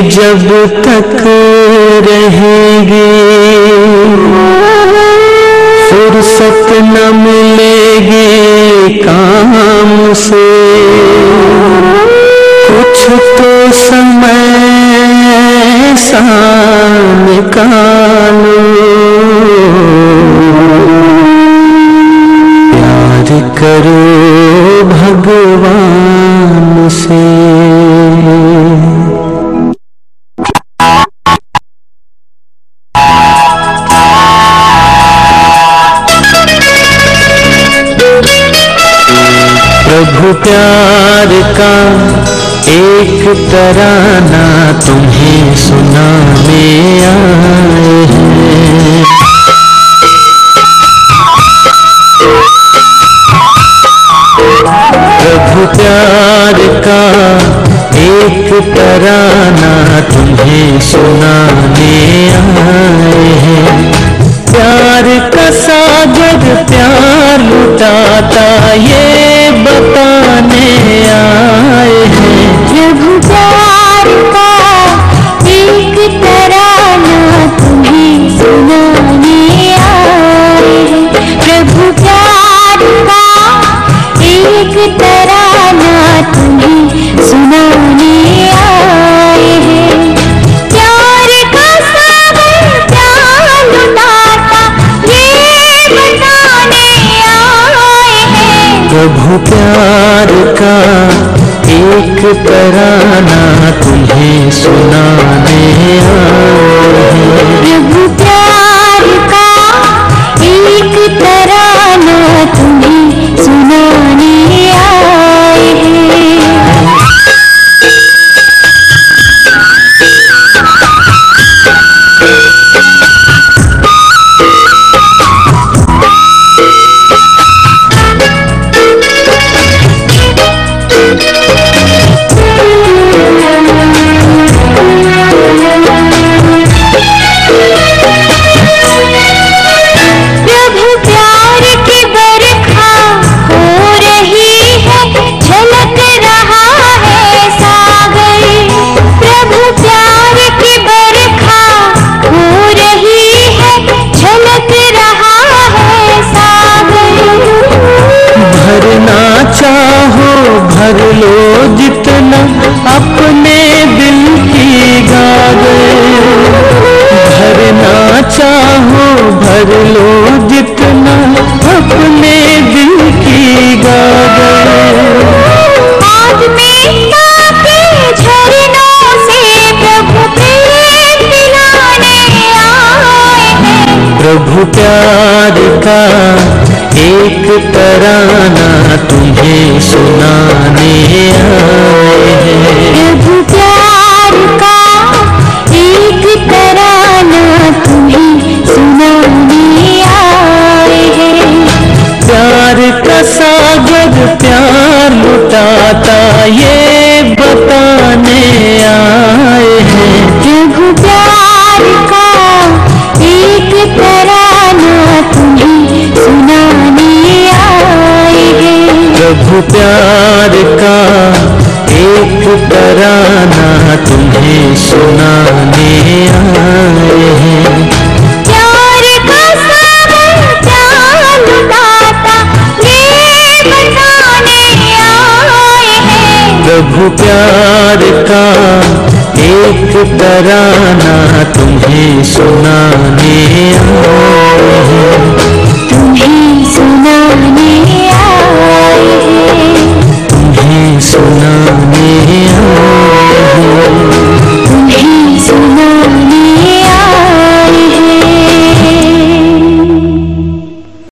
जब तक रहेगी फुर्सत न मिलेगी काम से। कुछ तो समय सा निकालो, प्यार करो भगवान से। प्रभु प्यार का एक तराना तुम्हें सुनाने आए हैं। प्रभु प्यार का एक तराना तुम्हें सुनाने आए हैं। प्यार का सागर प्यार लुटाता ये बताने आए हैं। प्रभु प्यार का एक तराना तुम्हें सुनाने आए हैं। प्रभु प्यार का एक तराना तुम्हें सुनाने आए हैं। प्यार का सागर प्यार लुटाता ये बताने आए हैं। प्रभु प्यार का एक तराना तुम्हें सुनाने आए हैं। प्रभु प्यार का एक तराना तुम्हें सुनाने आए हैं। भर लो जितना अपने दिल की गागर। भरना चाहो भर लो जितना अपने दिल की गागर। आत्मीयता के झरनों से प्रभु प्रेम पिलाने आए हैं। प्रभु प्यार का एक तराना तुम्हें सुनाने आए हैं। प्रभु प्यार का एक तराना तुम्हें सुनाने आए हैं। प्यार का सागर प्यार लुटाता ये बताने आए हैं। प्रभु प्यार का एक तराना तुम्हें सुनाने आए हैं। प्रभु प्यार का एक तराना तुम्हें सुनाने आए हैं। प्यार का सागर प्यार लुटाता ये बताने आए हैं। प्रभु प्यार का एक तराना तुम्हें सुनाने आए हैं। तुम्हें सुनाने